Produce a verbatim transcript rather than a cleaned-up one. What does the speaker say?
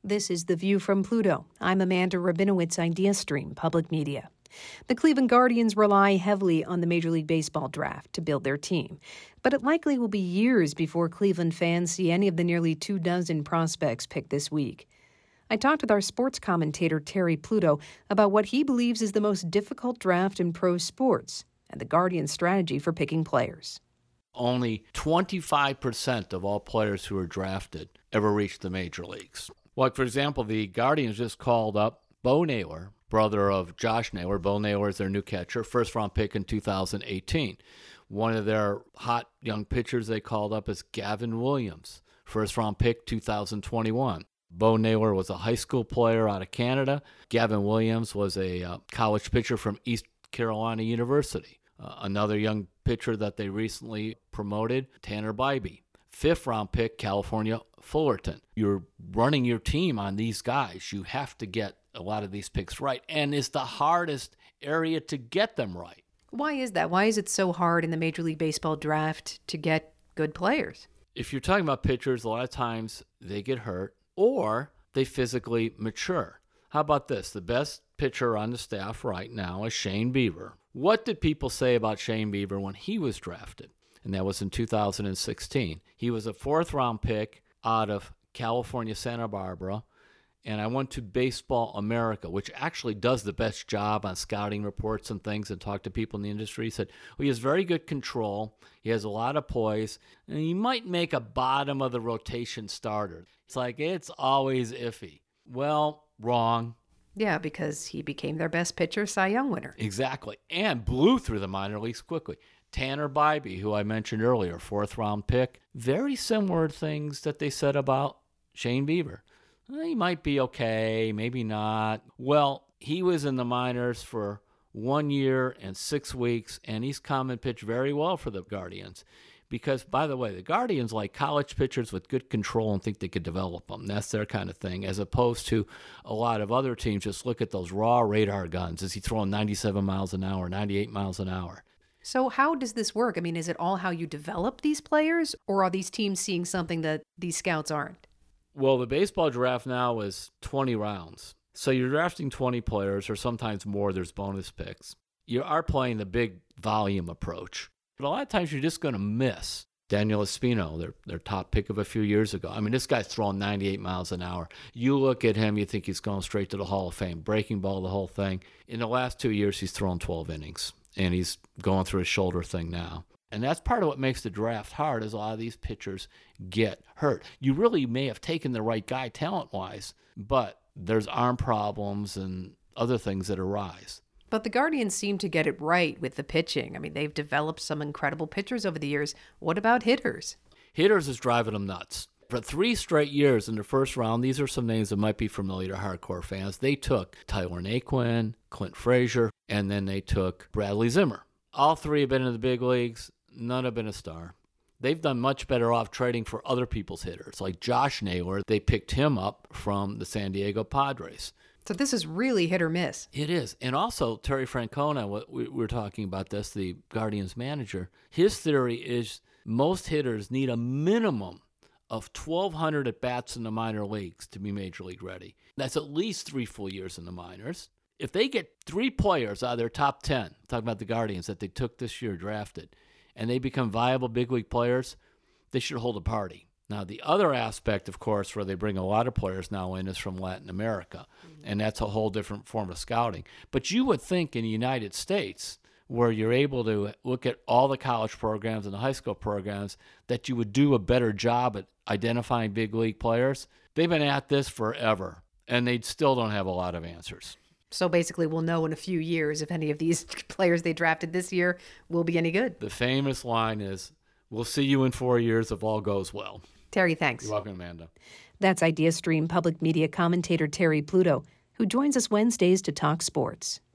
This is The View from Pluto. I'm Amanda Rabinowitz, IdeaStream Public Media. The Cleveland Guardians rely heavily on the Major League Baseball draft to build their team, but it likely will be years before Cleveland fans see any of the nearly two dozen prospects picked this week. I talked with our sports commentator Terry Pluto about what he believes is the most difficult draft in pro sports and the Guardians' strategy for picking players. Only twenty-five percent of all players who are drafted ever reach the major leagues. Like, for example, the Guardians just called up Bo Naylor, brother of Josh Naylor. Bo Naylor is their new catcher, first-round pick in two thousand eighteen. One of their hot young pitchers they called up is Gavin Williams, first-round pick two thousand twenty-one. Bo Naylor was a high school player out of Canada. Gavin Williams was a uh, college pitcher from East Carolina University. Uh, another young pitcher that they recently promoted, Tanner Bybee. Fifth-round pick, California Fullerton. You're running your team on these guys. You have to get a lot of these picks right, and it's the hardest area to get them right. Why is that? Why is it so hard in the Major League Baseball draft to get good players? If you're talking about pitchers, a lot of times they get hurt or they physically mature. How about this? The best pitcher on the staff right now is Shane Bieber. What did people say about Shane Bieber when he was drafted? And that was in two thousand sixteen. He was a fourth-round pick out of California, Santa Barbara, and I went to Baseball America, which actually does the best job on scouting reports and things, and talked to people in the industry. He said, well, he has very good control, he has a lot of poise, and he might make a bottom-of-the-rotation starter. It's like, it's always iffy. Well, wrong. Yeah, because he became their best pitcher, Cy Young winner. Exactly, and blew through the minor leagues quickly. Tanner Bybee, who I mentioned earlier, fourth-round pick, very similar things that they said about Shane Bieber. He might be okay, maybe not. Well, he was in the minors for one year and six weeks, and he's come and pitched very well for the Guardians. Because, by the way, the Guardians like college pitchers with good control and think they could develop them. That's their kind of thing, as opposed to a lot of other teams just look at those raw radar guns. Is he throwing ninety-seven miles an hour, ninety-eight miles an hour? So how does this work? I mean, is it all how you develop these players, or are these teams seeing something that these scouts aren't? Well, the baseball draft now is twenty rounds. So you're drafting twenty players, or sometimes more. There's bonus picks. You are playing the big volume approach. But a lot of times you're just going to miss. Daniel Espino, their, their top pick of a few years ago. I mean, this guy's throwing ninety-eight miles an hour. You look at him, you think he's going straight to the Hall of Fame. Breaking ball, the whole thing. In the last two years, he's thrown twelve innings. And he's going through his shoulder thing now. And that's part of what makes the draft hard, is a lot of these pitchers get hurt. You really may have taken the right guy talent-wise, but there's arm problems and other things that arise. But the Guardians seem to get it right with the pitching. I mean, they've developed some incredible pitchers over the years. What about hitters? Hitters is driving them nuts. For three straight years in the first round, these are some names that might be familiar to hardcore fans. They took Tyler Naquin, Clint Frazier, and then they took Bradley Zimmer. All three have been in the big leagues. None have been a star. They've done much better off trading for other people's hitters. Like Josh Naylor, they picked him up from the San Diego Padres. So this is really hit or miss. It is. And also, Terry Francona, we were talking about this, the Guardians manager, his theory is most hitters need a minimum of twelve hundred at-bats in the minor leagues to be major league ready. That's at least three full years in the minors. If they get three players out of their top ten, talking about the Guardians that they took this year, drafted, and they become viable big league players, they should hold a party. Now, the other aspect, of course, where they bring a lot of players now in is from Latin America, mm-hmm. and that's a whole different form of scouting. But you would think in the United States, where you're able to look at all the college programs and the high school programs, that you would do a better job at identifying big league players. They've been at this forever, and they still don't have a lot of answers. So basically we'll know in a few years if any of these players they drafted this year will be any good. The famous line is, we'll see you in four years if all goes well. Terry, thanks. You're welcome, Amanda. That's IdeaStream Public Media commentator Terry Pluto, who joins us Wednesdays to talk sports.